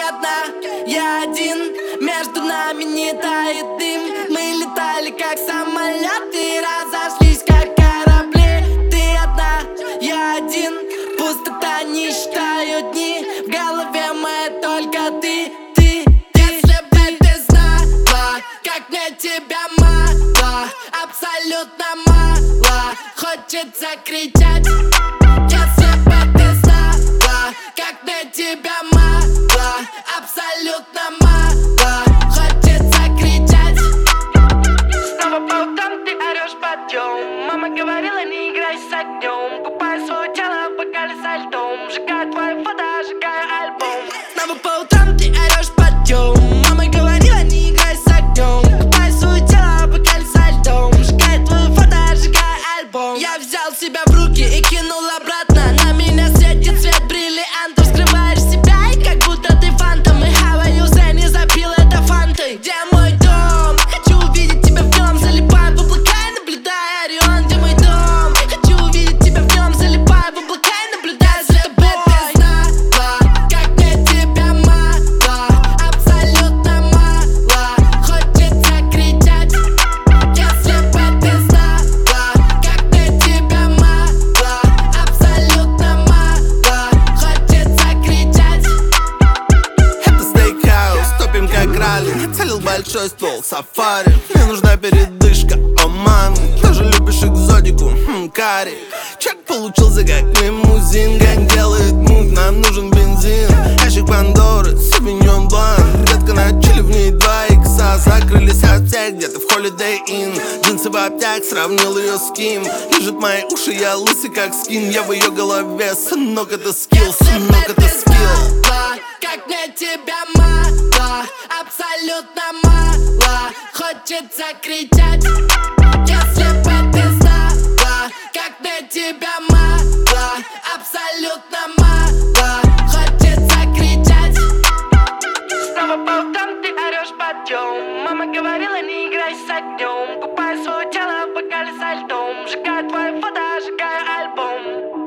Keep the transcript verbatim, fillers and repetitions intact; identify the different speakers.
Speaker 1: одна, я один. Между нами не тает дым. Мы летали как самолеты, разошлись как корабли. Ты одна, я один. Пустота, не считаю дни. В голове моя только ты, ты, ты. Если бы ты знала, как мне тебя мало, абсолютно мало, хочется кричать. Если бы ты знала, как мне тебя мало, абсолютно мало, хочется кричать.
Speaker 2: Снова по утрам ты орешь подъем. Мама говорила, не играй с огнем. Купай свое тело в бокале со льдом. Сжигай твои фото, сжигай альбом.
Speaker 1: Снова по утрам ты орешь подъем. Мама говорила, не играй с огнем. Купай свое тело в бокале со льдом. Сжигай твое фото, сжигай альбом. Я взял себя в руки и кинул обратно. На меня светит свет бриллиантов. Скрываешь себя и как будто ты фантом. И говорю, зря не запил это фантой. Где мой дом? Хочу увидеть тебя в нем. Залипаю в облака и наблюдаю Орион. Где мой дом? Хочу увидеть тебя в нем. Залипаю в облака и наблюдаю за тобой. Ты знала, как мне тебя мало, абсолютно мало, хочется кричать. Если бы ты знала, как мне тебя мало, абсолютно мало, хочется кричать.
Speaker 3: Это стейкхаус, топим как ралли. Я целил большой ствол, сафари. Мне нужна передышка, о маме. Тоже любишь экзотику, хм, карри. Чек получился как лимузин. Гэнг делает мув, нам нужен бензин. Ящик Пандоры, Савиньон Блан. Детка на чили, в ней два икса. Закрылись от всех где-то в Holiday Inn. Джинсы в обтяг, сравнил ее с кем. Лежит мои уши, я лысый как скин. Я в ее голове, сынок, это скилл, сынок, это скилл.
Speaker 1: Как мне тебя мало, абсолютно мало, хочется кричать. Если бы ты знала, как мне тебя мало, абсолютно мало, хочется кричать.
Speaker 2: Снова по утрам ты орешь подъем. Мама говорила, не играй с огнем. Купай свое тело в бокале со льдом. Сжигай твои фото, сжигай альбом.